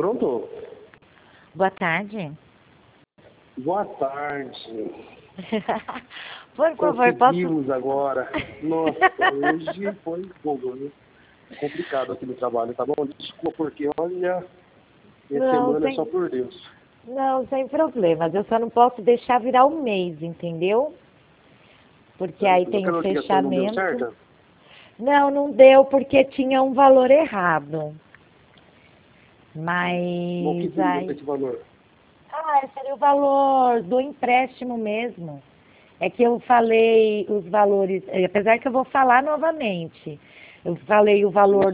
Pronto? Boa tarde. Boa tarde. Por favor, Conseguimos agora. Nossa, hoje foi fogo, né? Complicado aqui no trabalho, tá bom? Desculpa, porque olha, minha semana é só por Deus. Não, sem problemas. Eu só não posso deixar virar um mês, entendeu? Porque aí tem o fechamento. Não deu certo? Não, não deu porque tinha um valor errado. Mas O que seria esse valor? seria o valor do empréstimo mesmo. É que eu falei os valores, apesar que eu vou falar novamente. Eu falei o valor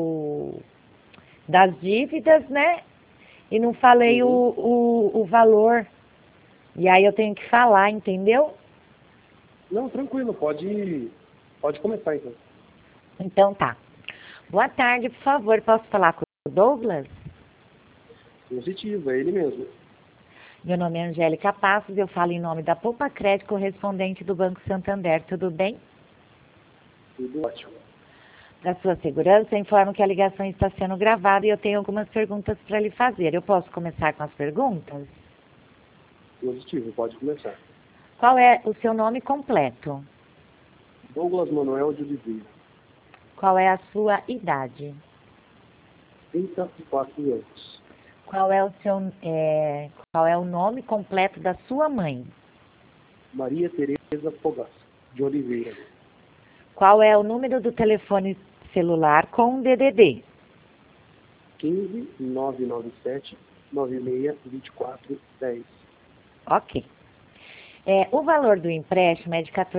das dívidas, né? E não falei o valor. E aí eu tenho que falar, entendeu? Não, tranquilo, pode começar então. Então tá. Boa tarde, por favor, posso falar com o Douglas? Positivo, é ele mesmo. Meu nome é Angélica Passos, eu falo em nome da Poupa Crédito, correspondente do Banco Santander, tudo bem? Tudo ótimo. Para sua segurança, eu informo que a ligação está sendo gravada e eu tenho algumas perguntas para lhe fazer. Eu posso começar com as perguntas? Positivo, pode começar. Qual é o seu nome completo? Douglas Manuel de Oliveira, Qual é a sua idade? 34 anos. Qual é o nome completo da sua mãe? Maria Tereza Fogaça, de Oliveira. Qual é o número do telefone celular com DDD? 15 997 96 24 10. Ok. O valor do empréstimo é de R$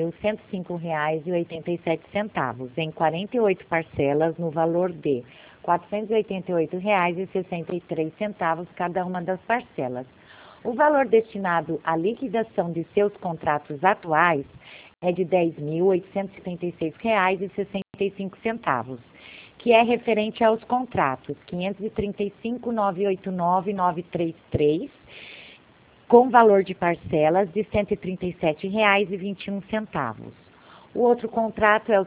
14.105,87, em 48 parcelas, no valor de R$ 488,63 cada uma das parcelas. O valor destinado à liquidação de seus contratos atuais é de R$ 10.836,65, que é referente aos contratos 535.989.933, com valor de parcelas de R$ 137,21. O outro contrato é o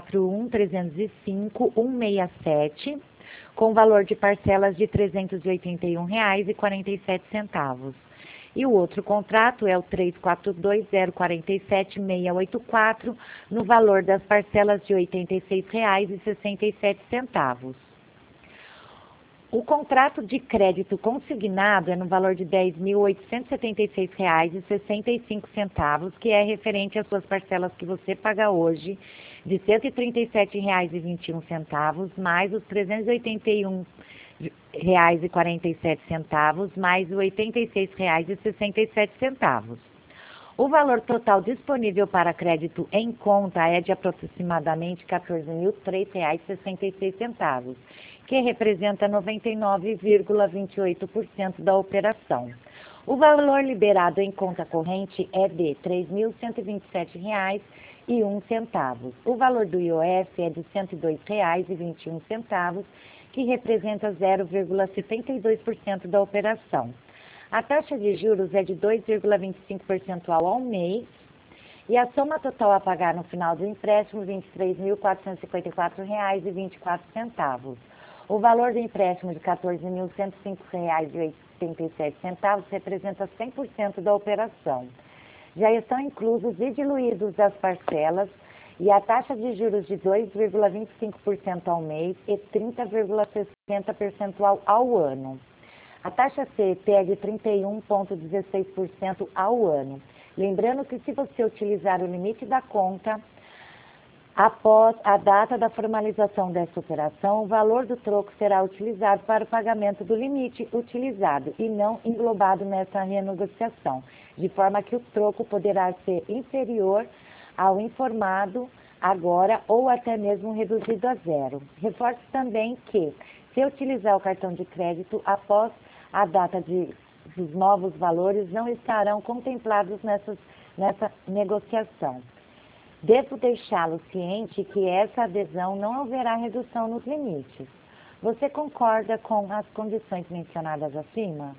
341.305.167, com valor de parcelas de R$ 381,47. E o outro contrato é o 342.047.684, no valor das parcelas de R$ 86,67. O contrato de crédito consignado é no valor de R$ 10.876,65, que é referente às suas parcelas que você paga hoje, de R$ 137,21, mais os R$ 381,47, mais os R$ 86,67. O valor total disponível para crédito em conta é de aproximadamente R$ 14.003,66, que representa 99,28% da operação. O valor liberado em conta corrente é de R$ 3.127,01. O valor do IOF é de R$ 102,21, que representa 0,72% da operação. A taxa de juros é de 2,25% ao mês e a soma total a pagar no final do empréstimo R$ 23.454,24. O valor do empréstimo de R$ 14.105,87 representa 100% da operação. Já estão inclusos e diluídos as parcelas e a taxa de juros de 2,25% ao mês e 30,60% ao ano. A taxa CEP é de 31,16% ao ano. Lembrando que se você utilizar o limite da conta, após a data da formalização dessa operação, o valor do troco será utilizado para o pagamento do limite utilizado e não englobado nessa renegociação, de forma que o troco poderá ser inferior ao informado agora ou até mesmo reduzido a zero. Reforço também que, se utilizar o cartão de crédito após a data dos novos valores, não estarão contemplados nessa negociação. Devo deixá-lo ciente que essa adesão não haverá redução nos limites. Você concorda com as condições mencionadas acima?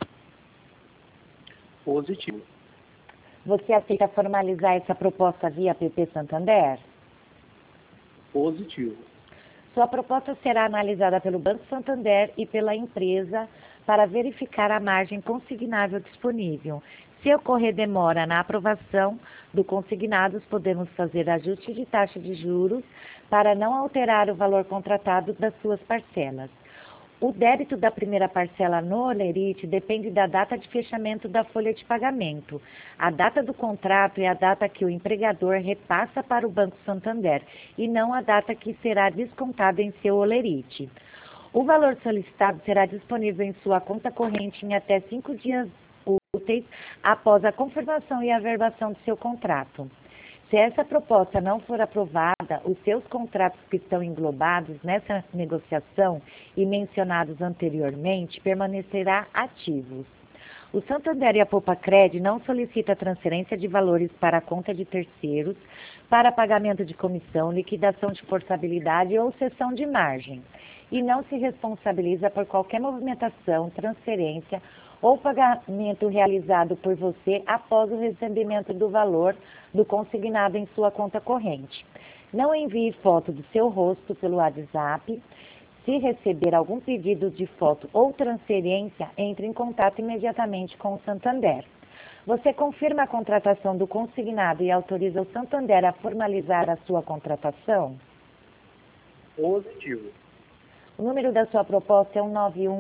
Positivo. Você aceita formalizar essa proposta via PP Santander? Positivo. Sua proposta será analisada pelo Banco Santander e pela empresa para verificar a margem consignável disponível. Se ocorrer demora na aprovação do consignado, podemos fazer ajuste de taxa de juros para não alterar o valor contratado das suas parcelas. O débito da primeira parcela no holerite depende da data de fechamento da folha de pagamento. A data do contrato é a data que o empregador repassa para o Banco Santander e não a data que será descontada em seu holerite. O valor solicitado será disponível em sua conta corrente em até 5 dias úteis após a confirmação e averbação do seu contrato. Se essa proposta não for aprovada, os seus contratos que estão englobados nessa negociação e mencionados anteriormente permanecerá ativos. O Santander e a Poupa-Cred não solicita transferência de valores para a conta de terceiros, para pagamento de comissão, liquidação de forçabilidade ou cessão de margem, e não se responsabiliza por qualquer movimentação, transferência ou pagamento realizado por você após o recebimento do valor do consignado em sua conta corrente. Não envie foto do seu rosto pelo WhatsApp. Se receber algum pedido de foto ou transferência, entre em contato imediatamente com o Santander. Você confirma a contratação do consignado e autoriza o Santander a formalizar a sua contratação? Positivo. O número da sua proposta é o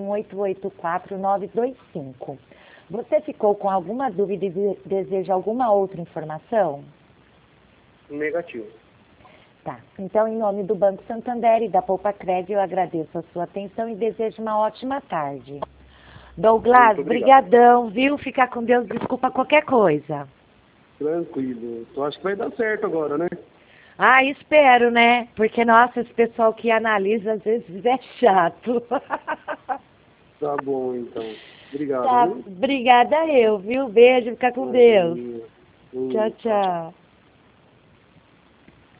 91884-925. Você ficou com alguma dúvida e deseja alguma outra informação? Negativo. Tá. Então, em nome do Banco Santander e da Poupa-Cred, eu agradeço a sua atenção e desejo uma ótima tarde. Douglas, brigadão, viu? Fica com Deus, desculpa qualquer coisa. Tranquilo. Eu acho que vai dar certo agora, né? Ah, espero, né? Porque, nossa, esse pessoal que analisa às vezes é chato. Tá bom, então. Obrigado. Tá, obrigada eu, viu? Beijo, fica com Deus. Tchau, tchau.